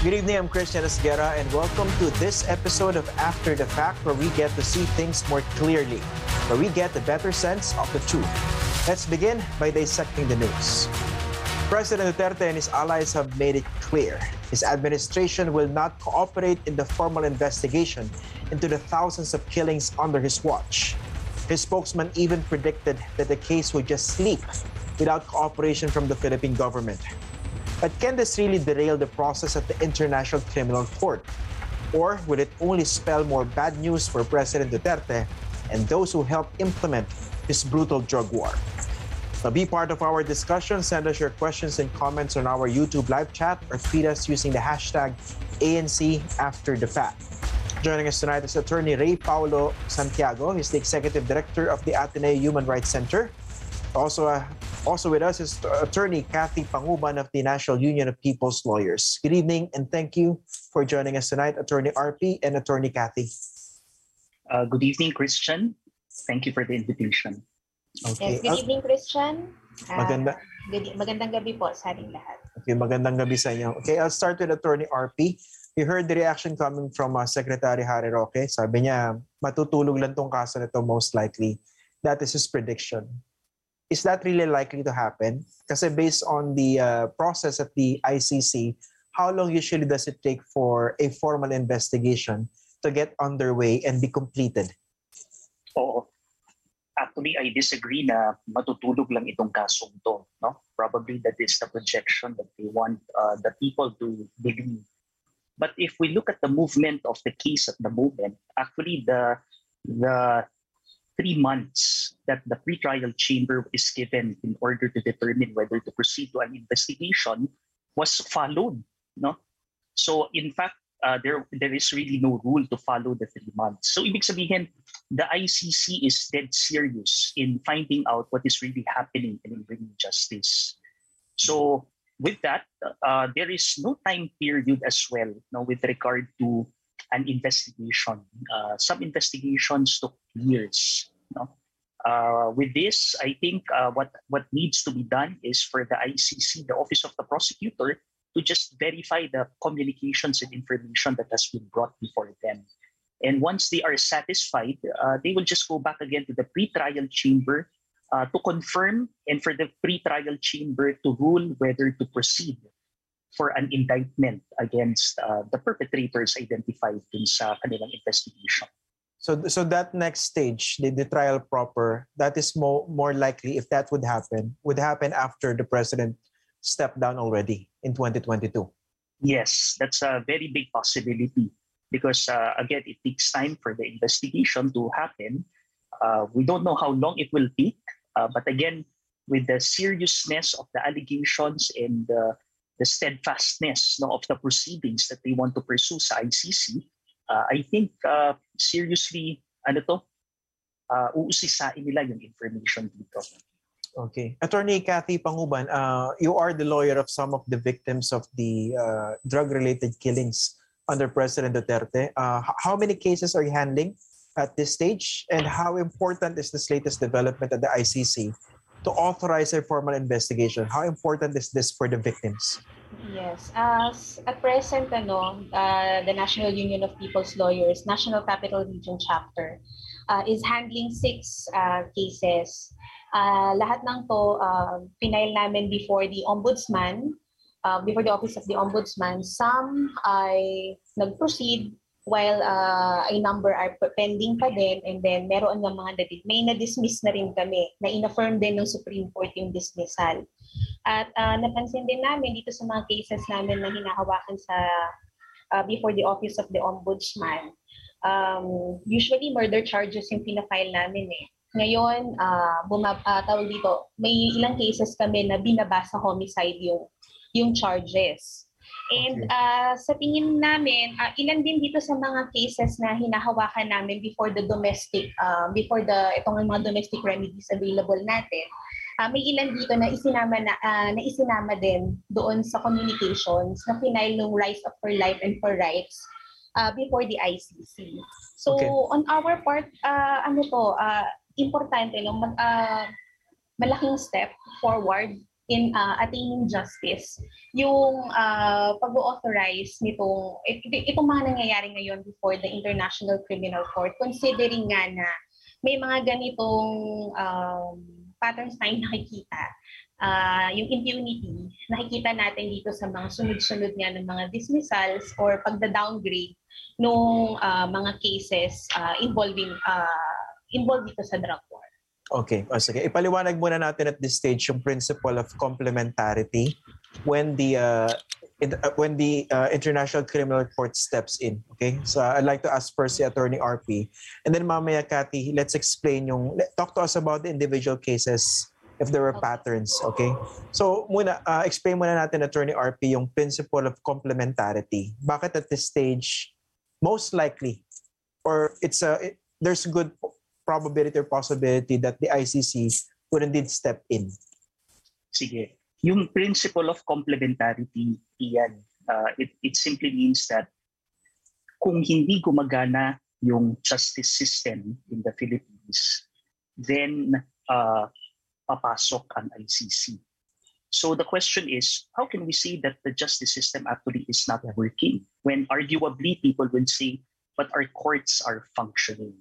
Good evening, I'm Christian Esguerra, and welcome to this episode of After the Fact, where we get to see things more clearly, where we get a better sense of the truth. Let's begin by dissecting the news. President Duterte and his allies have made it clear his administration will not cooperate in the formal investigation into the thousands of killings under his watch. His spokesman even predicted that the case would just sleep without cooperation from the Philippine government. But can this really derail the process at the International Criminal Court? Or will it only spell more bad news for President Duterte and those who helped implement this brutal drug war? To be part of our discussion, send us your questions and comments on our YouTube live chat or tweet us using the hashtag #ANCAfterTheFact. Joining us tonight is Attorney Ray Paulo Santiago. He's the Executive Director of the Ateneo Human Rights Center. Also with us is Attorney Cathy Panguban of the National Union of People's Lawyers. Good evening and thank you for joining us tonight, Attorney RP and Attorney Cathy. Good evening, Christian. Thank you for the invitation. Okay. Yes, good evening, Christian. Magandang gabi po sa ating lahat. Okay, magandang gabi sa inyo. Okay, I'll start with Attorney RP. We heard the reaction coming from Secretary Harry Roque. Sabi niya, matutulog lang tong kaso nito most likely. That is his prediction. Is that really likely to happen? Kasi based on the process at the ICC, how long usually does it take for a formal investigation to get underway and be completed? Oo. Actually, I disagree na matutulog lang itong kasong to. No? Probably that is the projection that they want the people to believe. But if we look at the movement of the case at the moment, actually the 3 months that the pretrial chamber is given in order to determine whether to proceed to an investigation was followed. No? So in fact, there is really no rule to follow the 3 months. So ibig sabihin, the ICC is dead serious in finding out what is really happening and in bringing justice. So with that, there is no time period as well, no, with regard to an investigation. Some investigations took years. No? With this, I think what needs to be done is for the ICC, the Office of the Prosecutor, to just verify the communications and information that has been brought before them. And once they are satisfied, they will just go back again to the pretrial chamber to confirm and for the pretrial chamber to rule whether to proceed for an indictment against the perpetrators identified in sa kanilang investigation. So that next stage, the trial proper, that is more likely, if that would happen after the president stepped down already in 2022. Yes, that's a very big possibility because, again, it takes time for the investigation to happen. We don't know how long it will take, but again, with the seriousness of the allegations and the steadfastness of the proceedings that they want to pursue sa ICC, I think seriously, uusisain nila yung information dito. Okay. Attorney Cathy Panguban, you are the lawyer of some of the victims of the drug-related killings under President Duterte. How many cases are you handling at this stage? And how important is this latest development at the ICC to authorize a formal investigation? How important is this for the victims? Yes. At present, the National Union of People's Lawyers, National Capital Region Chapter, is handling 6 cases. Lahat ng to, pinail namin before the Ombudsman, before the Office of the Ombudsman. Some ay nag-proceed while a number are pending pa din, and then meron ng mga may na-dismiss na rin kami, na in-affirm din ng Supreme Court yung dismissal. At napansin din namin dito sa mga cases namin na hinahawakan sa before the Office of the Ombudsman, usually murder charges yung pinafile namin eh. Ngayon, tawag dito, may ilang cases kami na binabasa homicide yung charges. And sa tingin namin, ilan din dito sa mga cases na hinahawakan namin before the itong mga domestic remedies available natin, may ilan dito na isinama din doon sa communications na final ng Rise Up for Life and for Rights before the ICC. So on our part, importante, malaking step forward in attaining justice, yung pag-authorize itong mga nangyayari ngayon before the International Criminal Court, considering nga na may mga ganitong patterns tayong nakikita. Yung impunity, nakikita natin dito sa mga sunod-sunod nga ng mga dismissals or pagda-downgrade ng mga cases involved dito sa drug war. Okay. Sige. Ipaliwanag muna natin at this stage yung principle of complementarity when the International Criminal Court steps in. Okay? So I'd like to ask first si Attorney RP. And then mamaya, Cathy, let's explain talk to us about the individual cases if there were patterns. Okay? So explain muna natin, Attorney RP, yung principle of complementarity. Bakit at this stage, most likely, or there's good probability or possibility that the ICC would indeed step in? Sige. Yung principle of complementarity, Ian, it simply means that kung hindi gumagana yung justice system in the Philippines, then papasok ang ICC. So the question is, how can we say that the justice system actually is not working when arguably people will say, but our courts are functioning?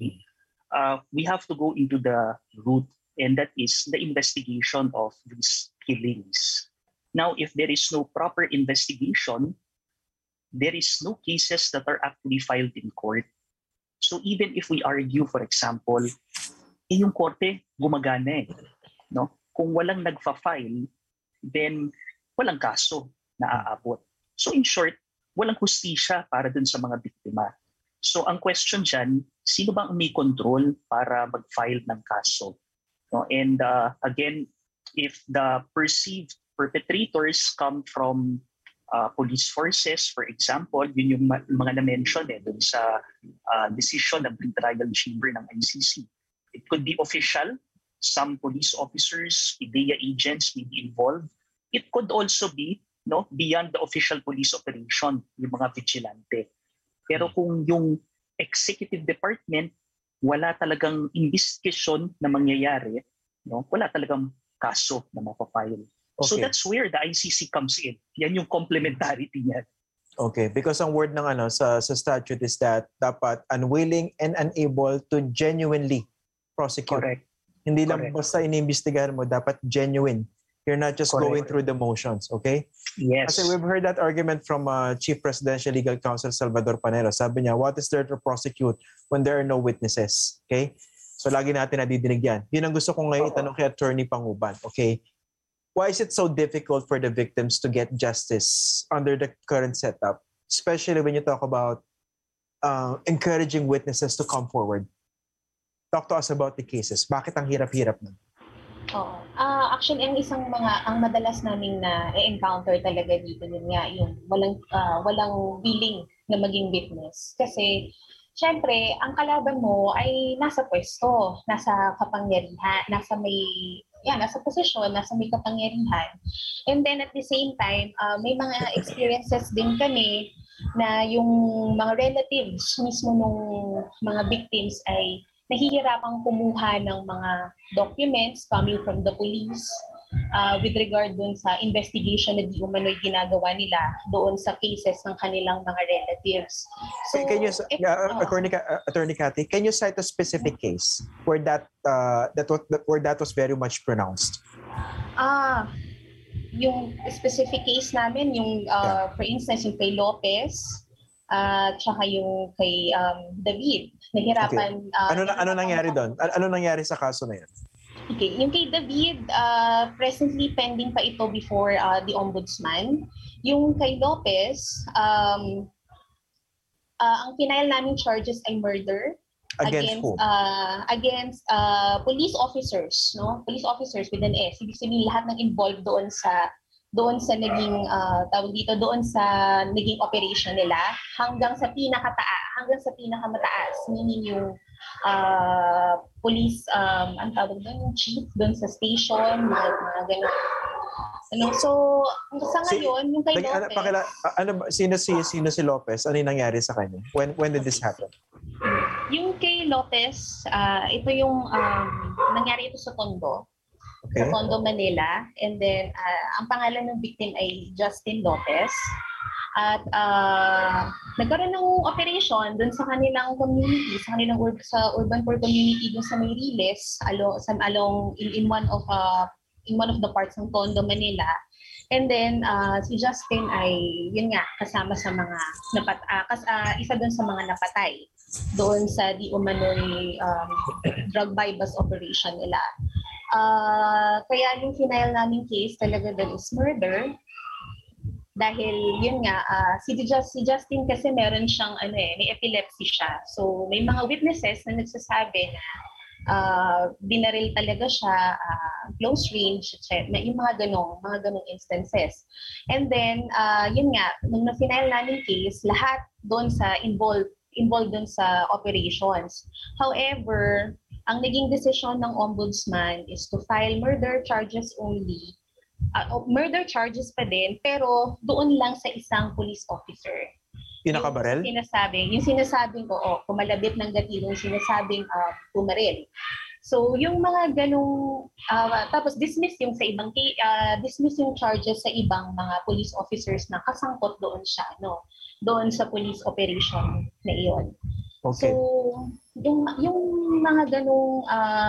We have to go into the root, and that is the investigation of these killings. Now, if there is no proper investigation, there is no cases that are actually filed in court. So even if we argue, for example, yung korte gumagana no? Kung walang nagfa-file, then walang kaso na aabot. So in short, walang hustisya para dun sa mga biktima. So ang question dyan, sino bang may control para mag-file ng kaso? No? And again, if the perceived perpetrators come from police forces, for example, yun yung mga na-mention dun sa decision ng trial chamber ng ICC. It could be official. Some police officers, PIDEA agents may be involved. It could also be beyond the official police operation, yung mga vigilante. Pero kung yung executive department, wala talagang investigation na mangyayari, wala talagang kaso na mapapile. Okay. So that's where the ICC comes in. Yan yung complementarity niya. Okay, because ang word ng sa statute is that dapat unwilling and unable to genuinely prosecute. Correct. Hindi lang basta inimbestigahan mo, dapat genuine. You're not just going through the motions, okay? Yes. Kasi we've heard that argument from Chief Presidential Legal Counsel Salvador Panero. Sabi niya, what is there to prosecute when there are no witnesses? Okay? So lagi natin nadidinig yan. Yun ang gusto ko ngayon itanong kay Attorney Panguban. Okay? Why is it so difficult for the victims to get justice under the current setup? Especially when you talk about encouraging witnesses to come forward. Talk to us about the cases. Bakit ang hirap-hirap na? Oo. Actually, ang madalas naming na-encounter talaga dito yun nga, yung walang willing na maging witness. Kasi, syempre, ang kalaban mo ay nasa pwesto, nasa kapangyarihan, nasa posisyon, nasa may kapangyarihan. And then at the same time, may mga experiences din kami na yung mga relatives mismo nung mga victims ay nahihirapang kumuha ng mga documents coming from the police with regard dun sa investigation na di umano'y ginagawa nila doon sa cases ng kanilang mga relatives. So, Attorney Cathy, can you cite a specific case where that was very much pronounced? Yung specific case namin, yung for instance, yung kay Lopez, tsaka yung kay David. Nahirapan. Okay. Ano nangyari doon? Ano nangyari sa kaso na yan? Okay, yung kay David, presently pending pa ito before the Ombudsman. Yung kay Lopez, ang final naming charges ay murder against police officers, no? Police officers with an S. Ibig sabihin lahat ng involved doon sa naging doon sa naging operation nila hanggang sa pinakamataas, meaning yung police ang tawag doon, yung chief doon sa station, mga ganun. So sa ngayon yung kay Lopez, sino si Lopez? Ano yung nangyari sa kanya? When did this happen? Yung kay Lopez, ito yung nangyari ito sa Tondo. sa Okay. Tondo, Manila. And then, ang pangalan ng victim ay Justin Lopez. At nagkaroon ng operation dun sa kanilang community, sa kanilang sa urban core community dun sa Mayriles, in one of the parts ng Tondo, Manila. And then si Justin ay yun nga kasama sa mga isa dun sa mga napatay doon sa di umano'y drug buy-bust operation nila. Kaya yung final naming case talaga doon is murder. Dahil yun nga, si Justin kasi meron siyang may epilepsy siya. So may mga witnesses na nagsasabi na binaril talaga siya, close range, etc. Yung mga ganong instances. And then, yun nga, nung na-final namin case, lahat doon sa involved doon sa operations. However, ang naging desisyon ng ombudsman is to file murder charges only. Murder charges pa din, pero doon lang sa isang police officer. Yung nakabarel? Yung sinasabing ko, kumalabit ng gatilong sinasabing pumaril. So yung mga ganong, tapos dismiss yung charges sa ibang mga police officers na kasangkot doon siya, doon sa police operation na iyon. Okay. So yung mga ganong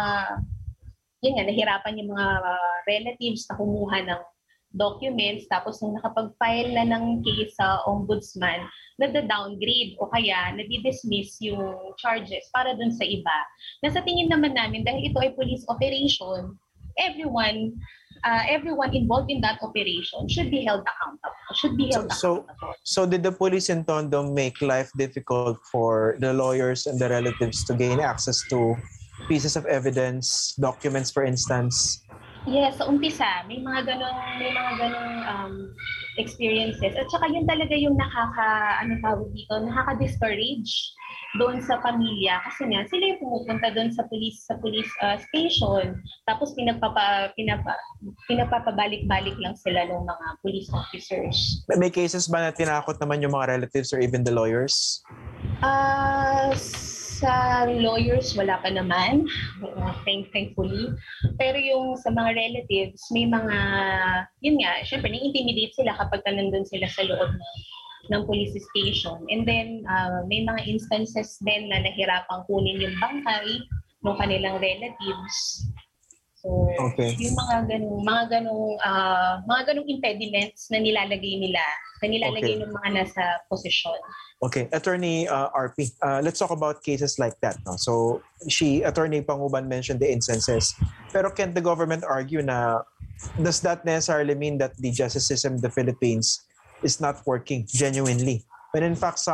yun nga, nahirapan yung mga relatives na kumuha ng documents, tapos nung nakapag-file na ng case sa ombudsman, nada-downgrade o kaya nadi-dismiss yung charges para dun sa iba. Nasa tingin naman namin, dahil ito ay police operation, everyone involved in that operation should be held accountable. So did the police in Tondo make life difficult for the lawyers and the relatives to gain access to pieces of evidence, documents for instance? Yes, sa umpisa may mga ganong experiences. At saka yun talaga yung nakaka-discourage doon sa pamilya kasi nga sila yung pumupunta doon sa police station, tapos pinapabalik-balik lang sila ng mga police officers. May cases ba na tinakot naman yung mga relatives or even the lawyers? Sa lawyers, wala pa naman, thankfully. Pero yung sa mga relatives, may mga, yun nga, syempre, na-intimidate sila kapag nandun sila sa loob ng police station. And then, may mga instances din na nahirapang kunin yung bangkay ng kanilang relatives. So, okay. Yung mga ganong impediments na nilalagay Okay. ng mga nasa posisyon. Okay, Attorney RP, let's talk about cases like that. No? So, Attorney Panguban mentioned the instances. Pero can the government argue na, does that necessarily mean that the justice system in the Philippines is not working genuinely? When in fact,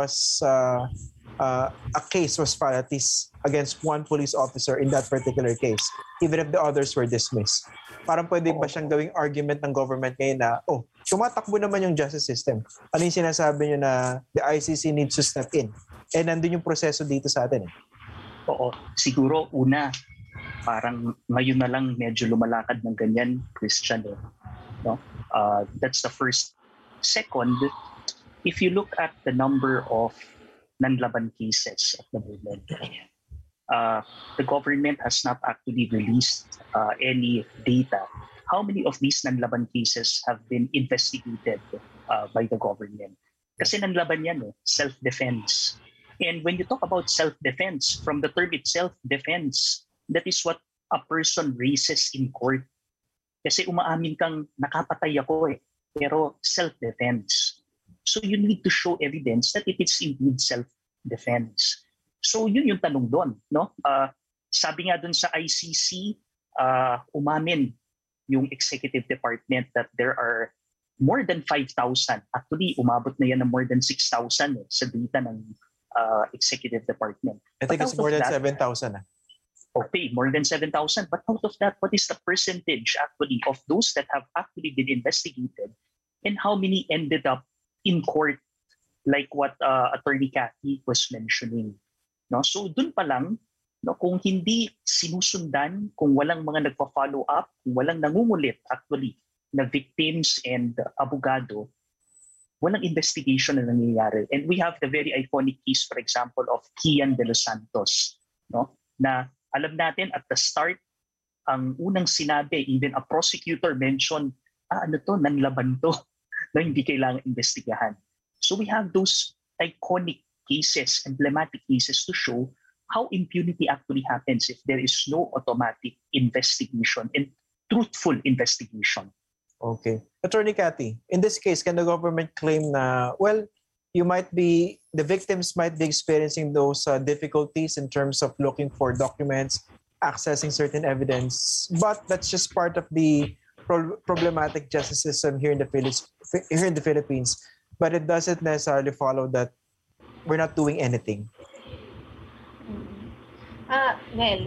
a case was filed at least against one police officer in that particular case, even if the others were dismissed. Parang pwede ba siyang gawing argument ng government ngayon na, tumatakbo naman yung justice system. Ano yung sinasabi nyo na the ICC needs to step in? And nandun yung proseso dito sa atin. Oo. Siguro, una, parang ngayon na lang medyo lumalakad ng ganyan, Christian. No? That's the first. Second, if you look at the number of nanlaban cases at the moment, the government has not actually released any data. How many of these nanlaban cases have been investigated by the government? Kasi nanlaban yan, self-defense. And when you talk about self-defense, from the term itself, defense, that is what a person raises in court. Kasi umaamin kang nakapatay ako pero self-defense. So you need to show evidence that it is indeed self-defense. So yun yung tanong doon, no? Sabi nga doon sa ICC, umamin yung executive department that there are more than 5,000. Actually, umabot na yan ng more than 6,000 sa data ng executive department. I think it's more than 7,000. Okay, more than 7,000. But out of that, what is the percentage actually of those that have actually been investigated, and how many ended up in court, like what Attorney Cathy was mentioning? No, so dun pa lang, no, kung hindi sinusundan, kung walang mga nagpa-follow up, kung walang nangungulit actually na victims and abogado, walang investigation na nangyayari. And we have the very iconic case, for example, of Kian de los Santos, no, na alam natin at the start, ang unang sinabi, even a prosecutor mentioned, ano to, nanlaban to, na hindi kailangan investigahan. So we have those iconic cases, emblematic cases to show how impunity actually happens if there is no automatic investigation and truthful investigation. Okay. Attorney Cathy, in this case, can the government claim na, well, the victims might be experiencing those difficulties in terms of looking for documents, accessing certain evidence, but that's just part of the problematic justice system here in the Philippines. But it doesn't necessarily follow that we're not doing anything. Well,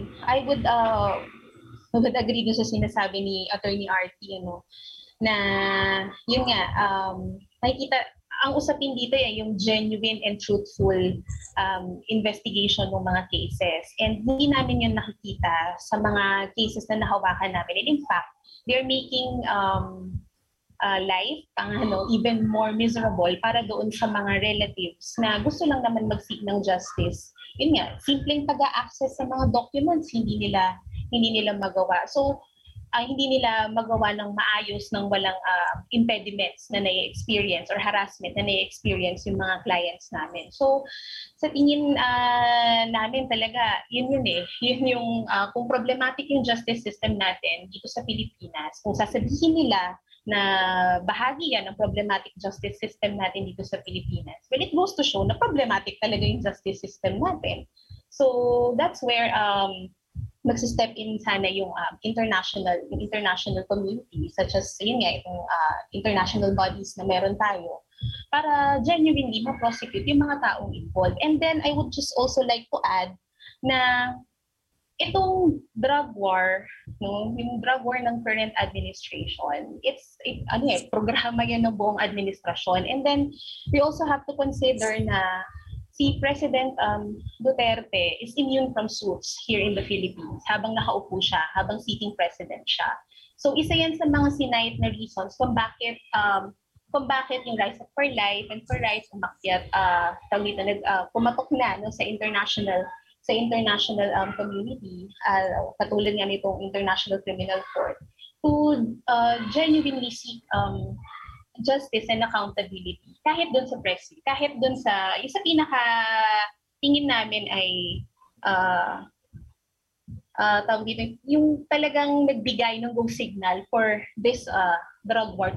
I would agree dun sa sinasabi ni Attorney Artie, na yun nga, nakikita, ang usapin dito yung genuine and truthful investigation ng mga cases. And hindi namin yun nakikita sa mga cases na nahawakan namin. And in fact, they're making life even more miserable para doon sa mga relatives na gusto lang naman mag-seek ng justice. Yun nga, simpleng taga-access sa mga documents, hindi nila magawa. So, hindi nila magawa ng maayos ng walang impediments na nai-experience or harassment na nai-experience yung mga clients namin. So, sa tingin namin talaga, yun eh. Yun yung, kung problematic yung justice system natin dito sa Pilipinas, kung sasabihin nila na bahagi yan ng problematic justice system natin dito sa Pilipinas, well, it goes to show na problematic talaga yung justice system natin. So, that's where magsi-step in sana yung international community, such as yun nga, itong international bodies na meron tayo, para genuinely ma-prosecute yung mga taong involved. And then I would just also like to add na itong drug war, yung drug war ng current administration, programa yan ng buong administrasyon. And then we also have to consider na si President Duterte is immune from suits here in the Philippines habang nakaupo siya, habang sitting president siya. So isa yan sa mga sinight na reasons kung bakit yung Rise Up for Life and for Rights umakyat, pumatok na sa international community, katulad nga nitong International Criminal Court, to genuinely seek justice and accountability kahit doon sa presi, kahit doon sa yung sa pinaka tingin namin ay tawag dito, yung talagang nagbigay ng go signal for this drug war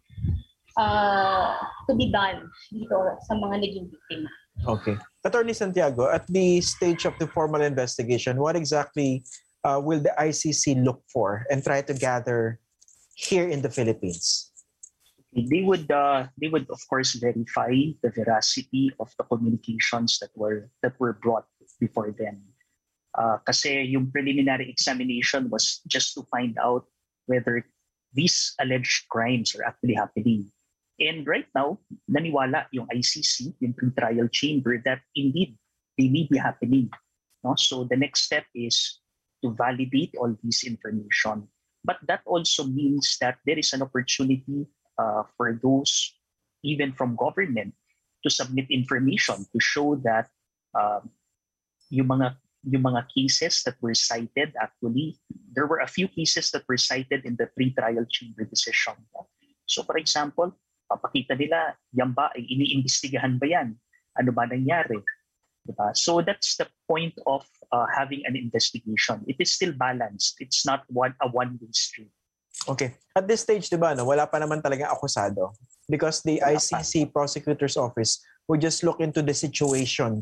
to be done dito sa mga naging biktima. Okay. Attorney Santiago, at the stage of the formal investigation, what exactly will the ICC look for and try to gather here in the Philippines? They would of course verify the veracity of the communications that were brought before them. Kasi yung preliminary examination was just to find out whether these alleged crimes are actually happening. And right now, naniwala yung ICC, yung pre-trial chamber, that indeed they may be happening. No? So the next step is to validate all this information. But that also means that there is an opportunity for those, even from government, to submit information to show that yung mga cases that were cited, actually, there were a few cases that were cited in the pre-trial chamber decision. So for example, papakita nila, yan ba, ay iniimbestigahan ba yan? Ano ba nangyari? Diba? So that's the point of having an investigation. It is still balanced. It's not a one-way street. Okay. At this stage, diba, wala pa naman talagang akusado because the ICC Prosecutor's Office would just look into the situation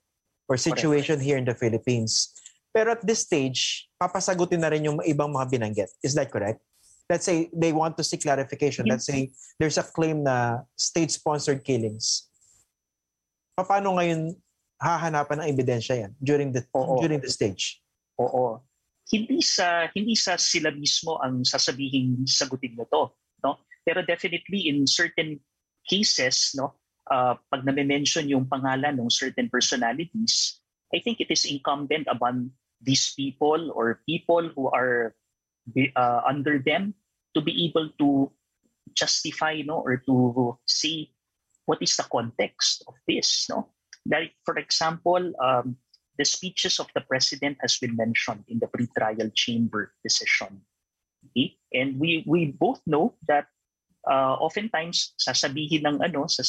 here in the Philippines. Pero at this stage, papasagutin na rin yung ibang mga binanggit. Is that correct? Let's say they want to seek clarification. Let's say there's a claim na state-sponsored killings. Paano ngayon hahanapan ng ebidensya yan during the stage? Oo. Hindi sa sila mismo ang sasabihin sagutin mo to, no? Pero definitely in certain cases, no, pag na-mention yung pangalan ng certain personalities, I think it is incumbent upon these people or people who are under them to be able to justify, no, or to say what is the context of this, no? Like for example, the speeches of the president has been mentioned in the pretrial chamber decision. Okay? And we both know that oftentimes sasabihin ng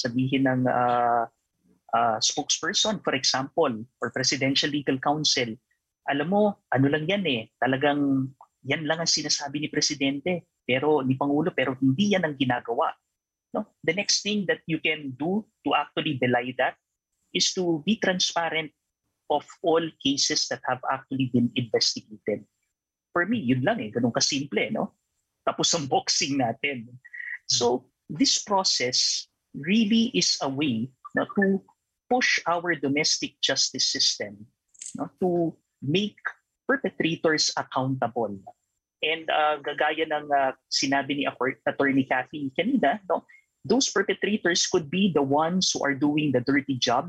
spokesperson, for example, or presidential legal counsel, alam mo, ano lang yan talagang yan lang ang sinasabi ni presidente, ni Pangulo, pero hindi yan ang ginagawa. No? The next thing that you can do to actually belie that is to be transparent of all cases that have actually been investigated. For me, yun lang ganun kasimple, no? Tapos ang boxing natin. So, this process really is a way to push our domestic justice system to make perpetrators accountable. And gagaya ng sinabi ni Attorney Cathy kanina, those perpetrators could be the ones who are doing the dirty job,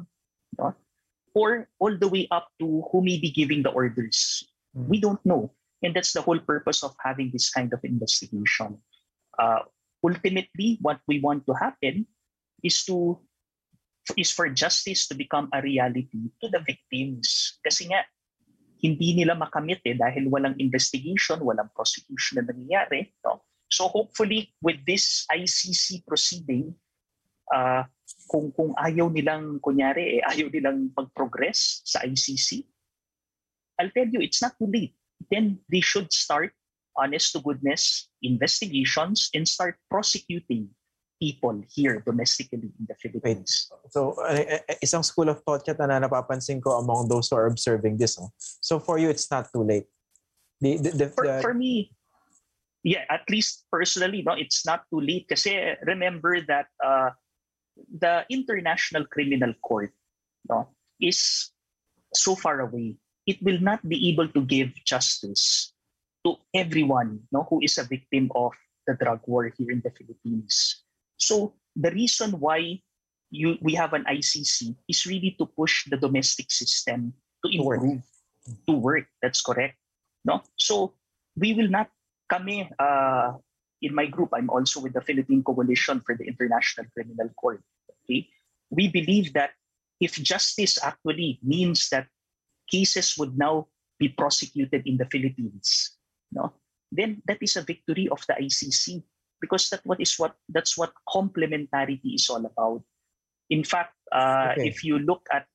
or all the way up to who may be giving the orders. We don't know. And that's the whole purpose of having this kind of investigation. Ultimately, what we want to happen is for justice to become a reality to the victims. Kasi nga, hindi nila makamit dahil walang investigation, walang prosecution na nangyayari. So hopefully, with this ICC proceeding, kung ayaw nilang, ayaw nilang mag-progress sa ICC, I'll tell you, it's not too late. Then they should start honest-to-goodness investigations and start prosecuting people here domestically in the Philippines. So, isang school of thought na napapansin ko among those who are observing this. So, for you, it's not too late. For me, yeah, at least personally, it's not too late. Kasi remember that the International Criminal Court is so far away. It will not be able to give justice to everyone who is a victim of the drug war here in the Philippines. So the reason why we have an ICC is really to push the domestic system to improve, to work. That's correct. So we will not, in my group, I'm also with the Philippine Coalition for the International Criminal Court. Okay? We believe that if justice actually means that cases would now be prosecuted in the Philippines, then that is a victory of the ICC, because that's what complementarity is all about. In fact, if you look at,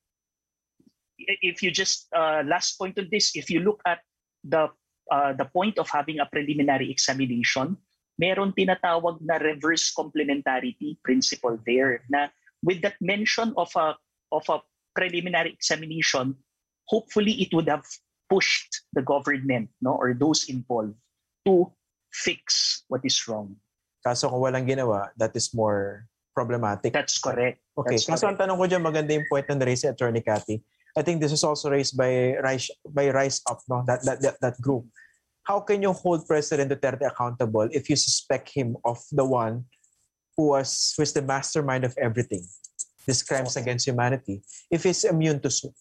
last point on this, if you look at the point of having a preliminary examination, meron tinatawag na reverse complementarity principle there, na with that mention of a preliminary examination, hopefully it would have pushed the government or those involved to fix what is wrong. Kaso kung walang ginawa, that is more problematic. That's correct. Okay. Kaso ang tanong ko dyan, maganda yung point na raised si Attorney Cathy. I think this is also raised by Rise Up, that group. How can you hold President Duterte accountable if you suspect him of the one who is the mastermind of everything, these crimes against humanity, if he's immune to suit?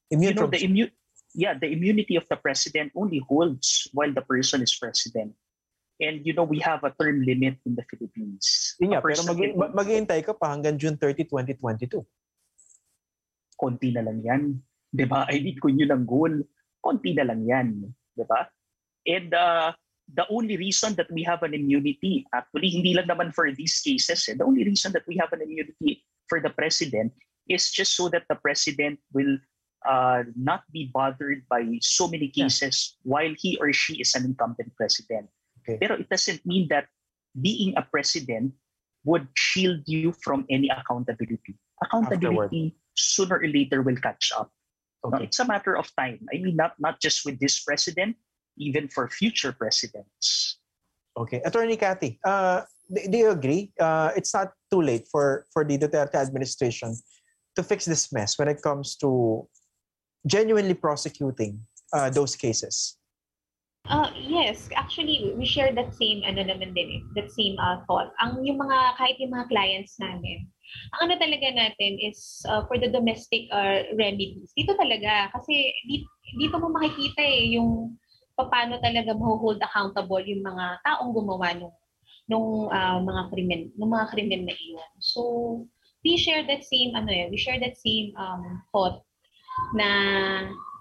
The immunity of the president only holds while the person is president. And we have a term limit in the Philippines. Pero maghihintay ka pa hanggang June 30, 2022. Konti na lang yan. Diba? I mean, kung yun ang goal, konti na lang yan. Diba? And the only reason that we have an immunity, actually, hindi lang naman for these cases, the only reason that we have an immunity for the president is just so that the president will not be bothered by so many cases while he or she is an incumbent president. Okay. Pero it doesn't mean that being a president would shield you from any accountability. Accountability sooner or later will catch up. Okay. It's a matter of time. I mean, not just with this president, even for future presidents. Okay. Attorney Cathy, do you agree? It's not too late for the Duterte administration to fix this mess when it comes to genuinely prosecuting those cases? Yes, actually, we share that same that same thought. Kahit yung mga clients namin, ang talaga natin is for the domestic remedies. Dito talaga, kasi dito mo makikita yung paano talaga ma-hold accountable yung mga taong gumawa nung mga krimen na iyon. So, we share that same thought na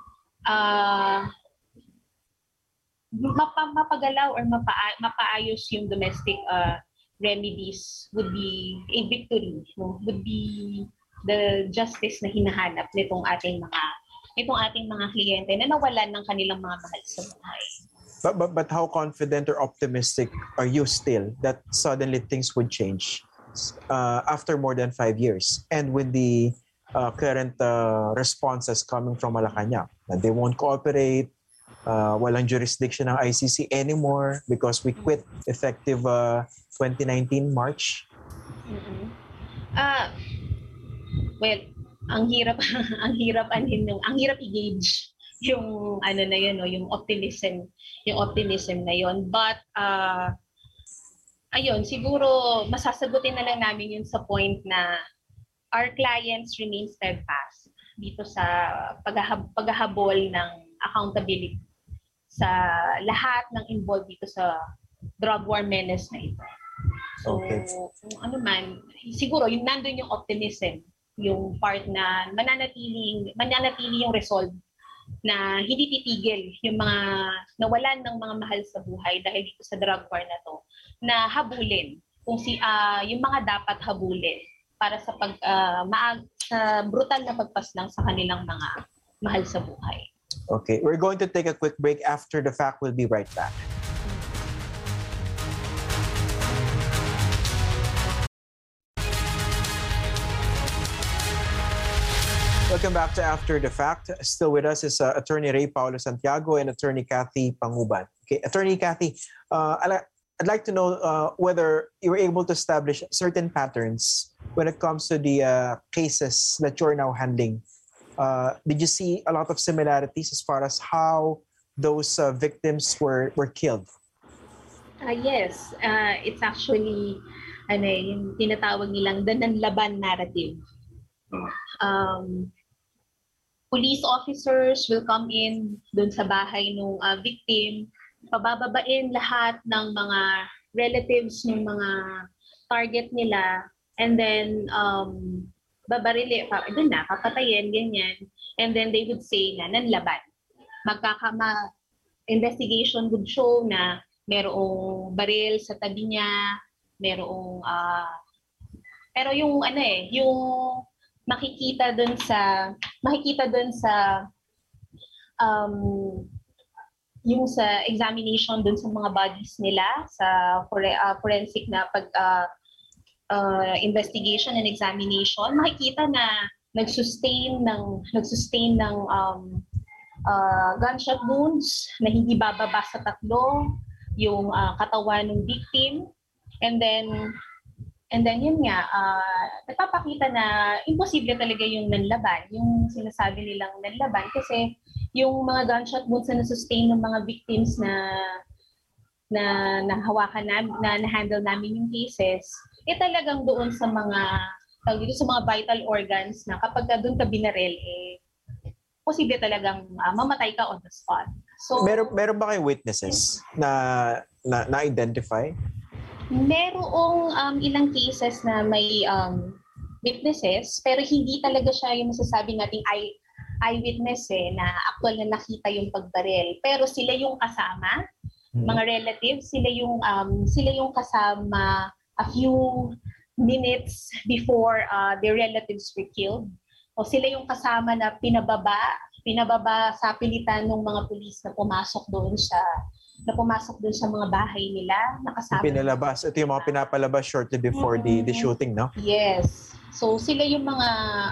mapagalaw or mapaayos yung domestic remedies would be a victory, no? Would be the justice na hinahanap nitong ating mga kliyente na nawalan ng kanilang mga mahal sa buhay. But how confident or optimistic are you still that suddenly things would change after more than 5 years and with the current responses coming from Malacanang that they won't cooperate, walang jurisdiction ng ICC anymore because we quit effective 2019 March? Well, ang hirap i-gauge yung ano na yun, no, yung optimism na yun. But ayun, siguro masasagutin na lang namin yun sa point na our clients remain steadfast dito sa paghahabol ng accountability sa lahat ng involved dito sa drug war menace na ito. So, kung ano man, siguro yung nandun yung optimism, yung part na mananatili yung resolve na hindi titigil yung mga nawalan ng mga mahal sa buhay dahil dito sa drug war na to, na habulin yung mga dapat habulin para sa sa brutal na pagpaslang sa kanilang mga mahal sa buhay. Okay, we're going to take a quick break. After the fact, we'll be right back. Welcome back to After the Fact. Still with us is Attorney Ray Paulo Santiago and Attorney Kathy Panguban. Okay, Attorney Kathy, I'd like to know whether you were able to establish certain patterns when it comes to the cases that you're now handling. Did you see a lot of similarities as far as how those victims were killed? Yes, it's actually yung tinatawag nilang the nanlaban narrative. Police officers will come in doon sa bahay ng victim, pabababain lahat ng mga relatives ng mga target nila, and then babarili, doon na, papatayin, ganyan. And then they would say na nanlaban. Investigation would show na merong baril sa tabi niya, merong, pero yung yung makikita dun sa yung sa examination dun sa mga bodies nila sa forensic na investigation and examination, makikita na nag-sustain ng gunshot wounds na hindi bababa sa 3 yung katawan ng victim, and then yun nga, nagpapakita na imposible talaga yung nanlaban, yung sinasabi nilang nanlaban, kasi yung mga gunshot wounds na sustain ng mga victims na nahawakan namin, na handle namin yung cases, talagang doon sa mga vital organs na kapag doon ka binaril, posible talagang mamatay ka on the spot. So, meron ba kayong witnesses na identify? Merong ilang cases na may witnesses, pero hindi talaga siya yung masasabi nating eyewitness na actual na nakita yung pagbaril. Pero sila yung kasama, mga relatives, sila yung kasama a few minutes before their relatives were killed. O sila yung kasama na pinababa sa pilitan ng mga pulis na pumasok doon sa mga bahay nila, nakasama. Pinalabas. Ito yung mga pinapalabas shortly before the shooting, no? Yes. So sila yung mga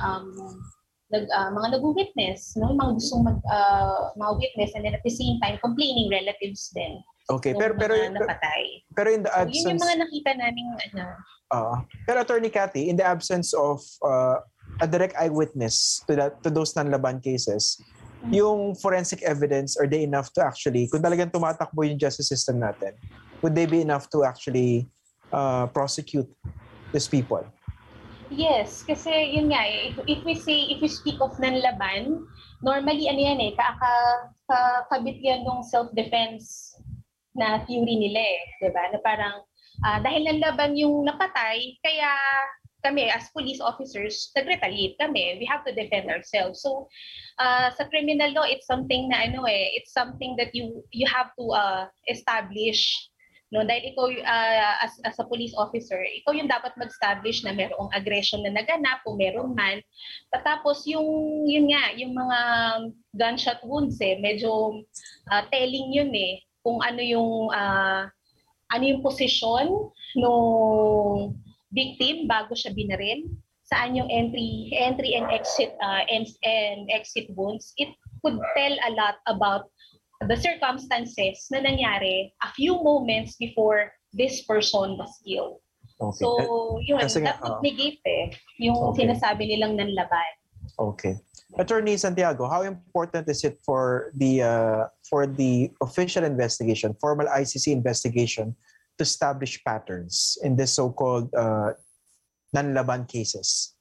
nag-witness, no? Yung mga gustong mga witness, and then at the same time complaining relatives din. Okay, so, pero napatay. Pero in the absence, yun yung mga nakita naming pero Attorney Kathy, in the absence of a direct eyewitness to those nanlaban cases, yung forensic evidence, are they enough to actually, kung talagang tumatakbo yung justice system natin, would they be enough to actually prosecute these people? Yes, kasi yun nga, if we speak of nanlaban, normally kakabit yan ng self-defense na theory nila, 'di ba? Na parang dahil nanlaban yung napatay, kaya kami as police officers, nag-retaliate kami. We have to defend ourselves. So sa criminal law, it's something na it's something that you have to establish. No, dahil ikaw as a police officer, ikaw yung dapat mag-establish na mayroong aggression na naganap o meron man. Tapos yun nga, yung mga gunshot wounds medyo telling yun kung ano yung posisyon ng victim bago siya binaril, saan yung entry and exit wounds. It could tell a lot about the circumstances na nangyari a few moments before this person was killed. Okay. So, yun, that would negate yung sinasabi nilang nanlaban. Okay. Attorney Santiago, how important is it for the official investigation, formal ICC investigation, to establish patterns in this so-called nanlaban cases?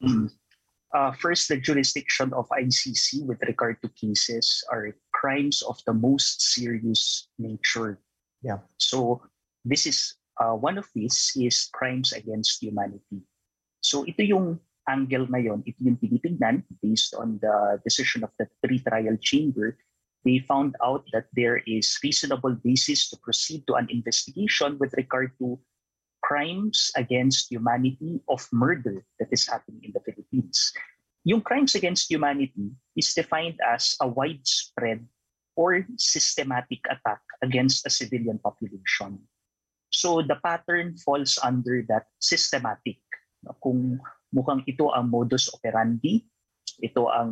First, the jurisdiction of ICC with regard to cases are crimes of the most serious nature. Yeah. So this is one of these is crimes against humanity. So ito yung angle na yon, ito yung tinitingnan based on the decision of the pre-trial chamber. They found out that there is reasonable basis to proceed to an investigation with regard to crimes against humanity of murder that is happening in the Philippines. Yung crimes against humanity is defined as a widespread or systematic attack against a civilian population. So the pattern falls under that systematic. Kung mukhang ito ang modus operandi, ito ang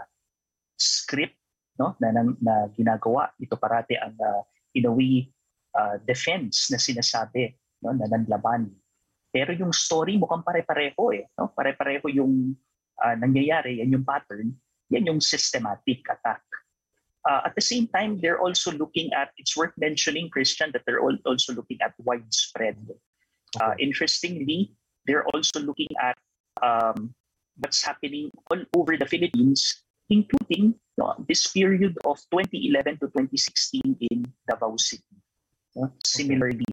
script na ginagawa, ito parati ang in a way defense na sinasabi na nanlaban. Pero yung story mukhang pare-pareho pare-pareho yung nangyayari, yan yung pattern, yan yung systematic attack. At the same time, they're also looking at, it's worth mentioning, Christian, that they're also looking at widespread. Interestingly, they're also looking at what's happening all over the Philippines, including this period of 2011 to 2016 in Davao City. Similarly,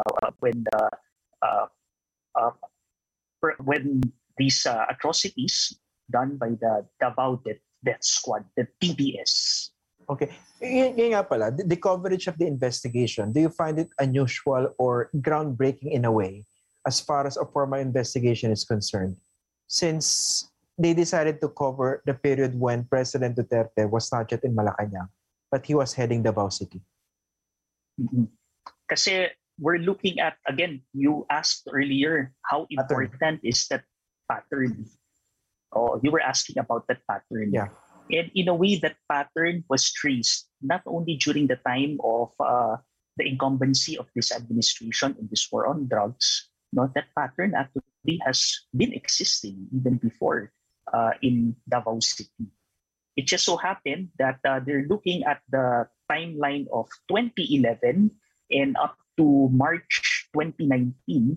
when these atrocities done by the Davao Death Squad, the TDS. Okay. Yun nga pala, the coverage of the investigation, do you find it unusual or groundbreaking in a way as far as a formal investigation is concerned? Since they decided to cover the period when President Duterte was not yet in Malacanang, but he was heading Davao City. Mm-hmm. Kasi we're looking at, again, you asked earlier, how important is that pattern? Oh, you were asking about that pattern. Yeah. And in a way, that pattern was traced not only during the time of the incumbency of this administration in this war on drugs. That pattern actually has been existing even before in Davao City. It just so happened that they're looking at the timeline of 2011 and up to March 2019.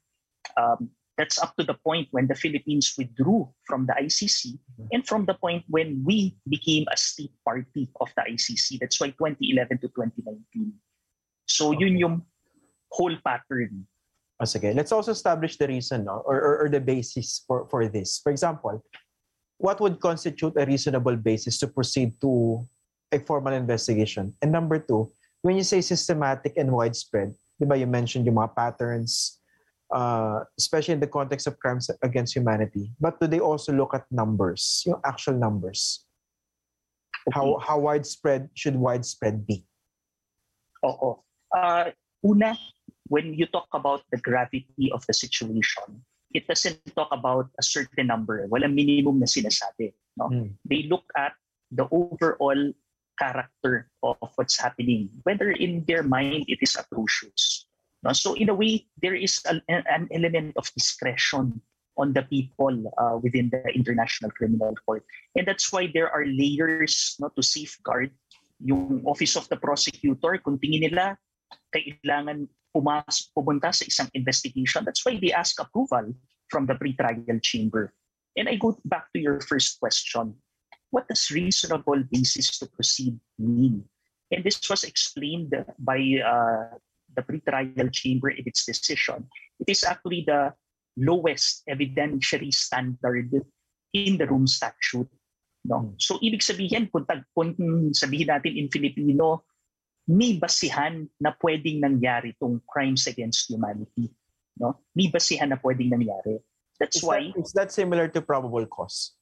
That's up to the point when the Philippines withdrew from the ICC and from the point when we became a state party of the ICC. That's why 2011 to 2019. So yun yung whole pattern. Okay. Let's also establish the reason or the basis for this. For example, what would constitute a reasonable basis to proceed to a formal investigation? And number two, when you say systematic and widespread, diba, you mentioned yung mga patterns, especially in the context of crimes against humanity. But do they also look at numbers, yung actual numbers? Okay. How widespread should widespread be? Oo. Una, when you talk about the gravity of the situation, it doesn't talk about a certain number. Walang minimum na sinasabi. They look at the overall character of what's happening, whether in their mind it is atrocious. So in a way, there is an element of discretion on the people within the International Criminal Court. And that's why there are layers to safeguard yung Office of the Prosecutor. Kung tingin nila, kailangan pumunta sa isang investigation. That's why they ask approval from the pre-trial chamber. And I go back to your first question. What does reasonable basis to proceed mean? And this was explained by the pre-trial chamber in its decision. It is actually the lowest evidentiary standard in the Rome Statute. No? So ibig sabihin, kung sabihin natin in Filipino, may basihan na pwedeng nangyari itong crimes against humanity. No? May basihan na pwedeng nangyari. That's why... Is that similar to probable cause?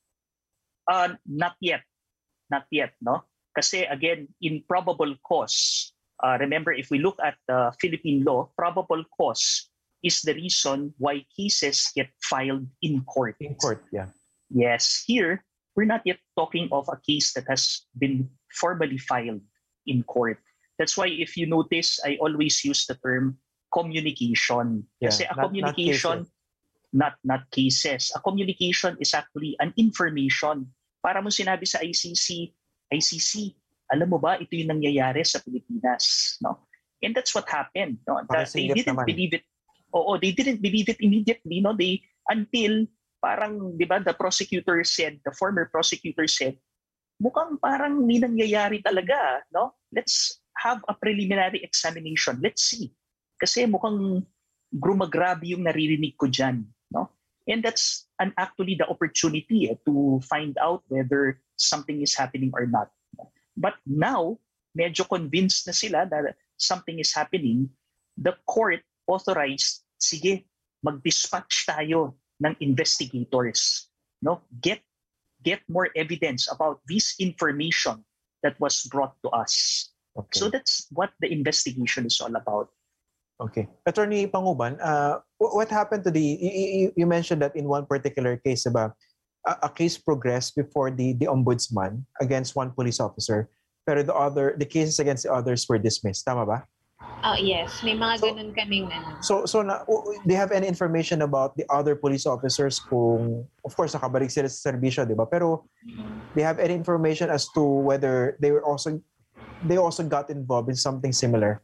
Not yet. Not yet. No? Kasi again, in probable cause, remember if we look at Philippine law, probable cause is the reason why cases get filed in court. In court, yeah. Yes. Here, we're not yet talking of a case that has been formally filed in court. That's why if you notice, I always use the term communication. Kasi a communication, not cases. A communication is actually an information. Para mo sinabi sa ICC, alam mo ba, ito yung nangyayari sa Pilipinas. No? And that's what happened. No? They didn't believe it. They didn't believe it immediately. No? Until parang, di ba, the former prosecutor said, mukhang parang may nangyayari talaga. No? Let's have a preliminary examination. Let's see. Kasi mukhang grumagrabe yung naririnig ko dyan. No? And that's actually the opportunity to find out whether something is happening or not. But now, medyo convinced na sila that something is happening. The court authorized, sige, mag-dispatch tayo ng investigators. No? Get more evidence about this information that was brought to us. Okay. So that's what the investigation is all about. Okay. Attorney Panguban, what happened to you mentioned that in one particular case, a case progressed before the ombudsman against one police officer, pero the cases against the others were dismissed. Tama ba? Yes, may mga ganun kaming So do you have any information about the other police officers kung, of course, nakabalik sila sa serbisyo, di ba? Pero do you have any information as to whether they also got involved in something similar?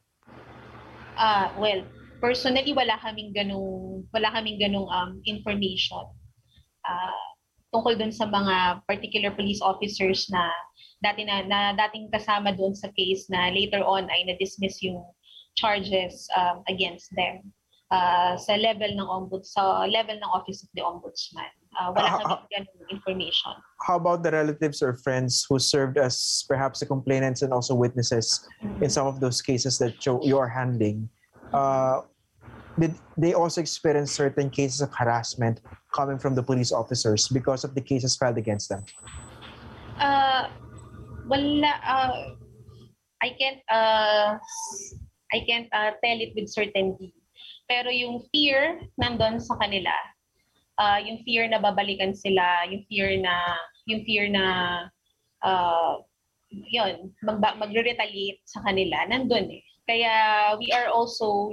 Well, personally wala kaming ganung information tungkol dun sa mga particular police officers na dating kasama dun sa case na later on ay na-dismiss yung charges against them sa level ng Office of the Ombudsman. Wala kaming ganung information. How about the relatives or friends who served as perhaps the complainants and also witnesses in some of those cases that you are handling? Did they also experience certain cases of harassment coming from the police officers because of the cases filed against them? Wala. I can't tell it with certainty. Pero yung fear nandun sa kanila, yung fear na babalikan sila, yung fear na magre-retaliate sa kanila, nandun eh. Kaya we are also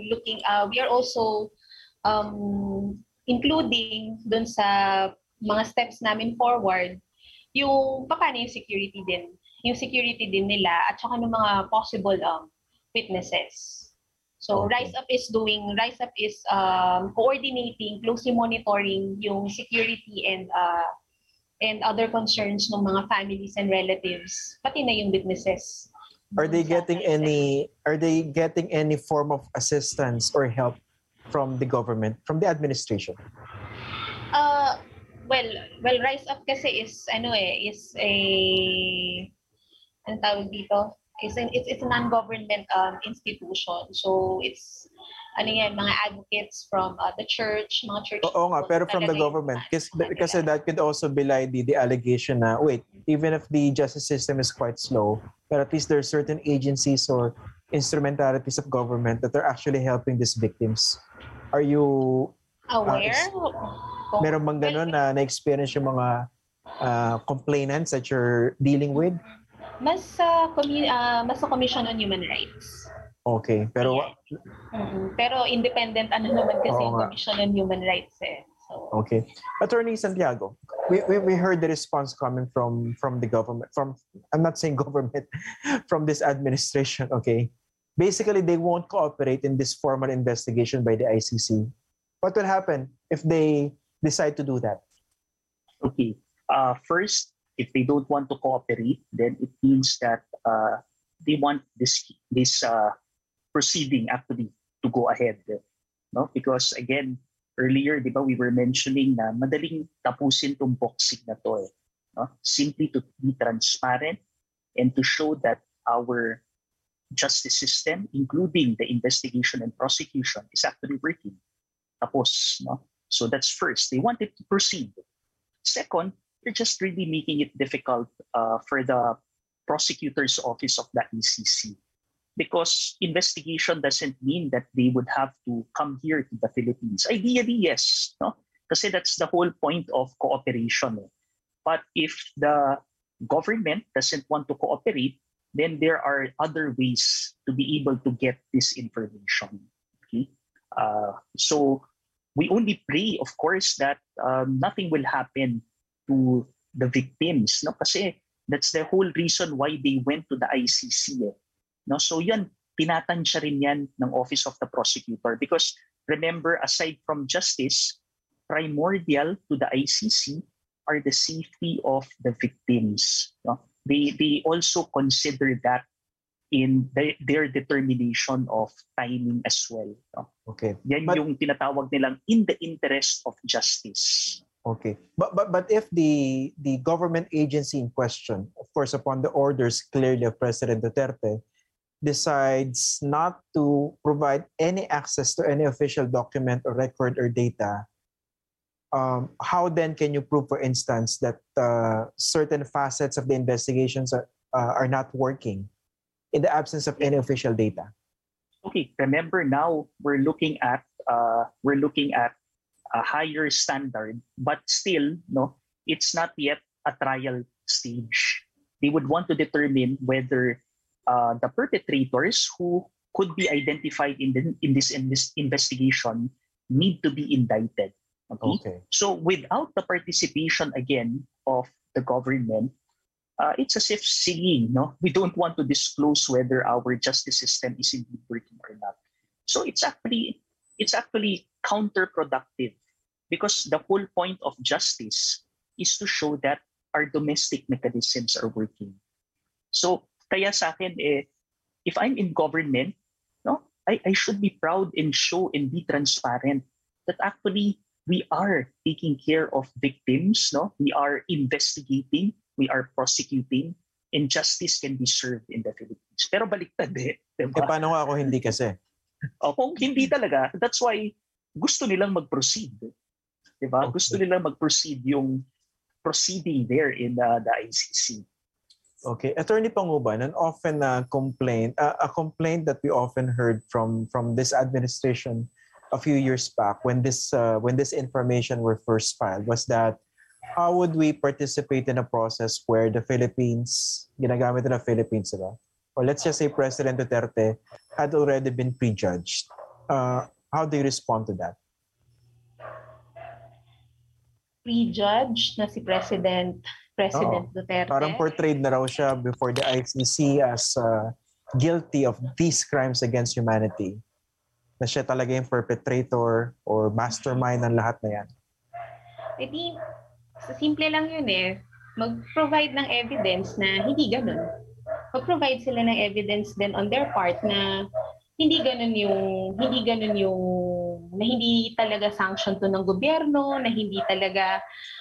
including dun sa mga steps namin forward, yung paano yung security din nila at saka ng mga possible witnesses. So Okay. Rise Up is coordinating, closely monitoring yung security and other concerns ng mga families and relatives, pati na yung witnesses. Are they getting any form of assistance or help from the government, from the administration? Well, Rise Up kasi is a anong tawag dito? It's a non-government institution. So it's mga advocates from the church, mga church. Oo nga, pero from the government. Kasi that could also belie the allegation na, wait, even if the justice system is quite slow, but at least there are certain agencies or instrumentalities of government that are actually helping these victims. Are you aware? meron bang ganun na na-experience yung mga complainants that you're dealing with? Mas sa Commission on Human Rights. Okay, pero Pero independent naman kasi Oo yung nga. Commission on Human Rights eh. So, okay. Attorney Santiago, we heard the response coming from the government, I'm not saying government, from this administration, okay? Basically, they won't cooperate in this formal investigation by the ICC. What will happen if they decide to do that? Okay. First, if they don't want to cooperate, then it means that they want this proceeding actually to go ahead. No? Because again, Earlier, di ba, we were mentioning na madaling tapusin tong boxing na to eh. No? Simply to be transparent and to show that our justice system, including the investigation and prosecution, is actually working. Tapos, no? So that's first. They wanted to proceed. Second, they're just really making it difficult for the prosecutor's office of the ICC. Because investigation doesn't mean that they would have to come here to the Philippines. Ideally, yes. No? Kasi that's the whole point of cooperation. Eh. But if the government doesn't want to cooperate, then there are other ways to be able to get this information. Okay? So we only pray, of course, that nothing will happen to the victims. No? Kasi that's the whole reason why they went to the ICC. Eh. No? So yan, tinatansya rin yan ng Office of the Prosecutor. Because remember, aside from justice, primordial to the ICC are the safety of the victims. No? They also consider that in their determination of timing as well. No? Okay. Yan yung tinatawag nilang in the interest of justice. Okay. But if the government agency in question, of course, upon the orders clearly of President Duterte, decides not to provide any access to any official document or record or data, how then can you prove, for instance, that certain facets of the investigations are not working in the absence of any official data? Okay, remember now we're looking at a higher standard, but still, no, it's not yet a trial stage. They would want to determine whether the perpetrators who could be identified in this investigation need to be indicted. Okay? So without the participation again of the government, it's as if saying, no, we don't want to disclose whether our justice system is indeed working or not. So it's actually counterproductive because the whole point of justice is to show that our domestic mechanisms are working. So kaya sa akin, if I'm in government, no, I should be proud and show and be transparent that actually we are taking care of victims, no? We are investigating, we are prosecuting, and justice can be served in the Philippines. Pero baliktad eh. Diba? Paano ako hindi kasi? Kung hindi talaga, that's why gusto nilang mag-proceed. Diba? Okay. Gusto nilang mag-proceed yung proceeding there in the ICC. Okay, Attorney Panguban, an often a complaint that we often heard from this administration a few years back when this information were first filed was that how would we participate in a process where the Philippines, ginagamit na Philippines, diba? Or let's just say President Duterte had already been prejudged. How do you respond to that? Prejudged na si President Duterte. Parang portrayed na raw siya before the ICC as guilty of these crimes against humanity. Na siya talaga yung perpetrator or mastermind ng lahat na yan. I think, simple lang yun eh. Mag-provide ng evidence na hindi ganun. Mag-provide sila ng evidence then on their part na hindi ganun yung na hindi talaga sanction to ng gobyerno, na hindi talaga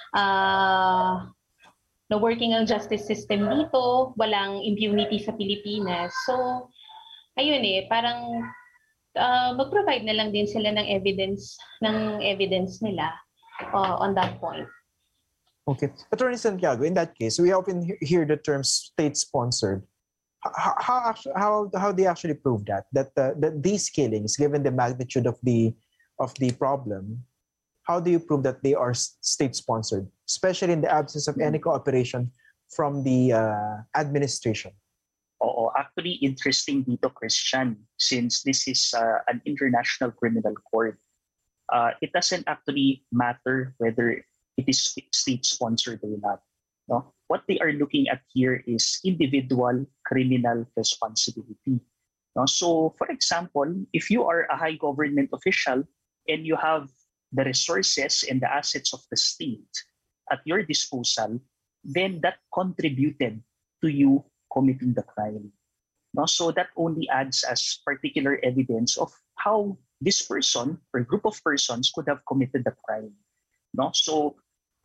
na working ang justice system dito, walang impunity sa Pilipinas. So, ayun eh, parang mag-provide na lang din sila ng evidence nila on that point. Okay. Attorney Santiago, in that case, we often hear the term state-sponsored. How they actually prove that these killings, given the magnitude of the problem, how do you prove that they are state-sponsored, especially in the absence of any cooperation from the administration? Oo, actually interesting dito, Christian, since this is an international criminal court. It doesn't actually matter whether it is state-sponsored or not. No? What they are looking at here is individual criminal responsibility. No? So, for example, if you are a high government official and you have the resources and the assets of the state at your disposal, then that contributed to you committing the crime. No? So that only adds as particular evidence of how this person or group of persons could have committed the crime. No? So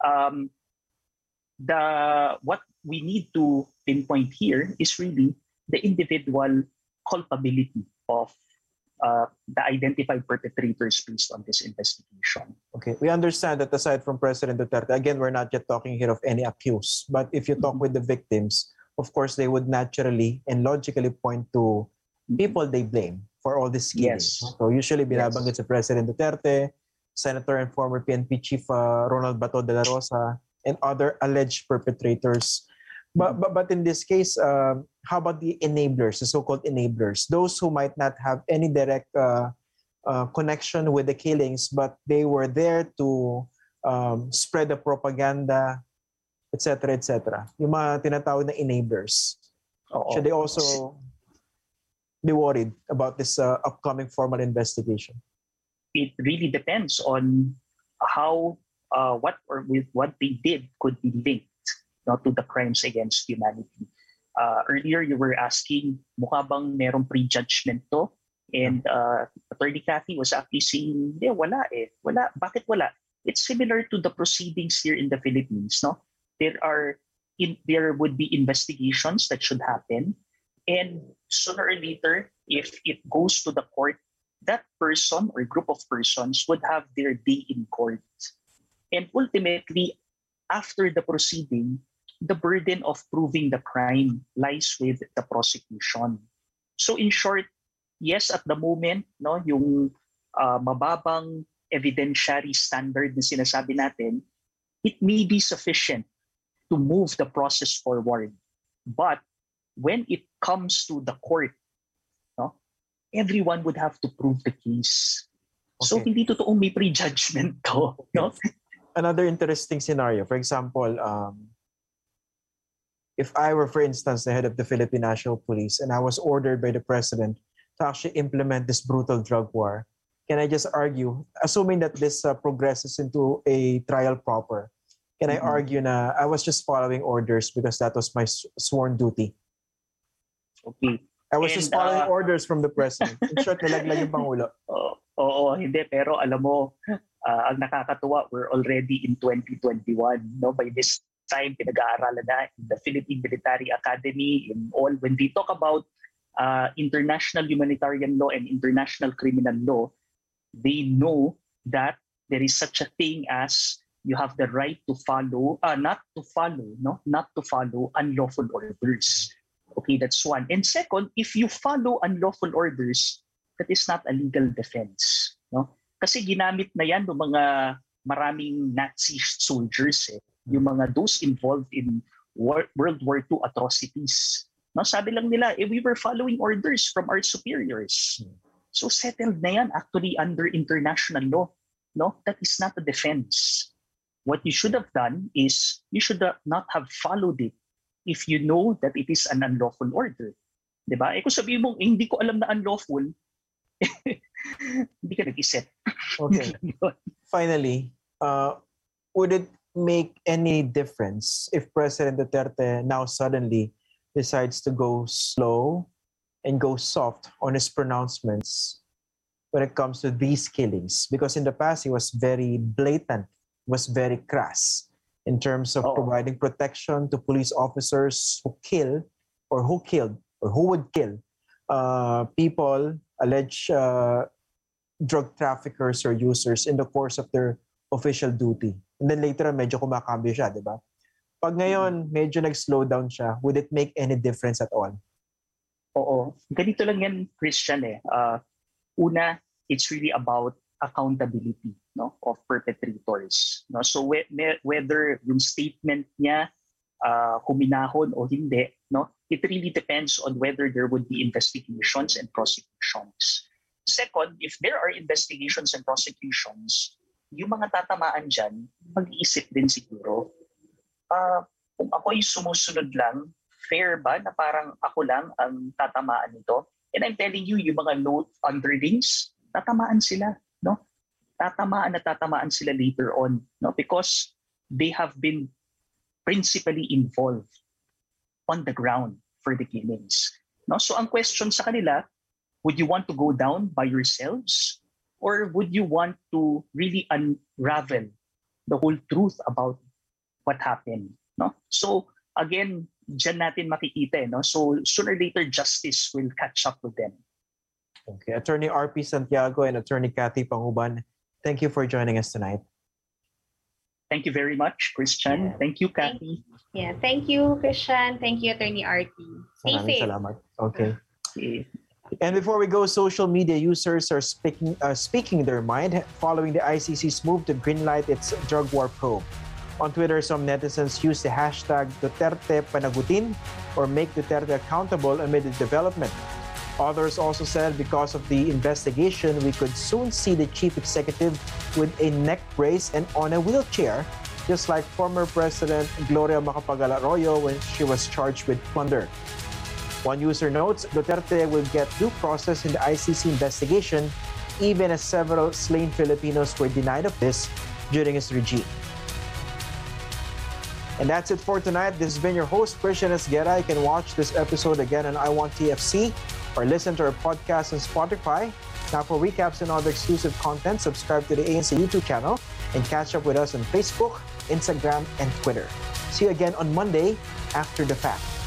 what we need to pinpoint here is really the individual culpability of the identified perpetrators based on this investigation. Okay, we understand that aside from President Duterte, again, we're not yet talking here of any accused, but if you talk with the victims, of course, they would naturally and logically point to people they blame for all this killing. Yes. So usually binabanggit si President Duterte, Senator and former PNP Chief Ronald Bato de la Rosa, and other alleged perpetrators. But in this case, how about the enablers, the so-called enablers, those who might not have any direct connection with the killings, but they were there to spread the propaganda, etc., etc. Yung mga tinatawag na enablers. Should they also be worried about this upcoming formal investigation? It really depends on how what they did could be linked to the crimes against humanity. Earlier, you were asking, mukha bang merong prejudgment to? And Attorney Cathy was actually saying, wala eh. Wala. Bakit wala? It's similar to the proceedings here in the Philippines. No, there would be investigations that should happen, and sooner or later, if it goes to the court, that person or group of persons would have their day in court. And ultimately, after the proceeding, the burden of proving the crime lies with the prosecution. So in short, yes, at the moment, no, yung mababang evidentiary standard na sinasabi natin, it may be sufficient to move the process forward. But when it comes to the court, no, everyone would have to prove the case. Okay. So hindi totoong may prejudgment to. No? Another interesting scenario, for example, if I were, for instance, the head of the Philippine National Police and I was ordered by the president to actually implement this brutal drug war, can I just argue, assuming that this progresses into a trial proper, can I argue na I was just following orders because that was my sworn duty? Okay. I was just following orders from the president. In short, nalaglag yung Pangulo. Oo, hindi. Pero alam mo, ang nakakatuwa, we're already in 2021. No? By this time, pinag-aaralan na in the Philippine Military Academy, in all. When they talk about international humanitarian law and international criminal law, they know that there is such a thing as you have the right to follow, not to follow unlawful orders. Okay, that's one. And second, if you follow unlawful orders, that is not a legal defense. No? Kasi ginamit na yan ng mga maraming Nazi soldiers, yung mga those involved in World War II atrocities. No, sabi lang nila, we were following orders from our superiors. So settled na yan actually under international law. No, that is not a defense. What you should have done is you should not have followed it if you know that it is an unlawful order. Diba? Kung sabihin mo, hindi ko alam na unlawful, hindi ka nag-isip. Okay. Finally, would it make any difference if President Duterte now suddenly decides to go slow and go soft on his pronouncements when it comes to these killings? Because in the past, he was very blatant, was very crass in terms of providing protection to police officers who kill or who killed or who would kill people, alleged drug traffickers or users in the course of their official duty. And then later, medyo kumakambyo siya, di ba? Pag ngayon, medyo nag-slow down siya, would it make any difference at all? Oo. Ganito lang yan, Christian. Una, it's really about accountability, no, of perpetrators. No? So whether yung statement niya huminahon o hindi, no, it really depends on whether there would be investigations and prosecutions. Second, if there are investigations and prosecutions, yung mga tatamaan dyan, mag-iisip din siguro, kung ako'y sumusunod lang, fair ba na parang ako lang ang tatamaan nito? And I'm telling you, yung mga low underlings, tatamaan sila, no? Tatamaan sila later on, no? Because they have been principally involved on the ground for the killings. No? So ang question sa kanila, would you want to go down by yourselves? Or would you want to really unravel the whole truth about what happened? No? So again, dyan natin makikita. No? So sooner or later, justice will catch up with them. Okay. Attorney RP Santiago and Attorney Cathy Panguban, thank you for joining us tonight. Thank you very much, Christian. Yeah. Thank you, Cathy. Yeah, thank you, Christian. Thank you, Attorney RT. Stay Maraming safe. salamat. Okay. Okay. And before we go, social media users are speaking their mind following the ICC's move to greenlight its drug war probe. On Twitter, some netizens used the hashtag Duterte Panagutin or Make Duterte Accountable amid the development. Others also said because of the investigation, we could soon see the chief executive with a neck brace and on a wheelchair, just like former President Gloria Macapagal Arroyo when she was charged with plunder. One user notes Duterte will get due process in the ICC investigation, even as several slain Filipinos were denied of this during his regime. And that's it for tonight. This has been your host, Christian Esguerra. You can watch this episode again on iWantTFC or listen to our podcast on Spotify. Now, for recaps and other exclusive content, subscribe to the ANC YouTube channel and catch up with us on Facebook, Instagram, and Twitter. See you again on Monday after the fact.